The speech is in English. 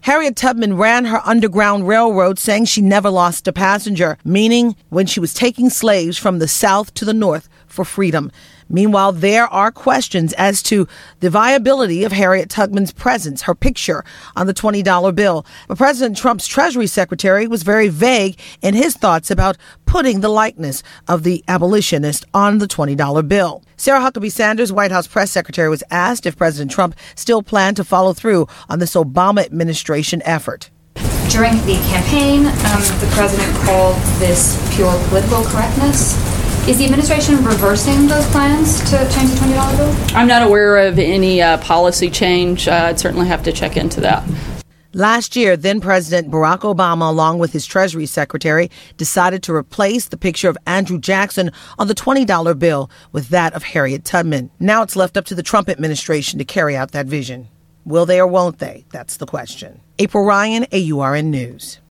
Harriet Tubman ran her Underground Railroad, saying she never lost a passenger, meaning when she was taking slaves from the South to the North for freedom. Meanwhile, there are questions as to the viability of Harriet Tubman's presence, her picture on the $20 bill. But President Trump's Treasury Secretary was very vague in his thoughts about putting the likeness of the abolitionist on the $20 bill. Sarah Huckabee Sanders, White House press secretary, was asked if President Trump still planned to follow through on this Obama administration effort. During the campaign, the president called this pure political correctness. Is the administration reversing those plans to change the $20 bill? I'm not aware of any policy change. I'd certainly have to check into that. Last year, then President Barack Obama, along with his Treasury Secretary, decided to replace the picture of Andrew Jackson on the $20 bill with that of Harriet Tubman. Now it's left up to the Trump administration to carry out that vision. Will they or won't they? That's the question. April Ryan, AURN News.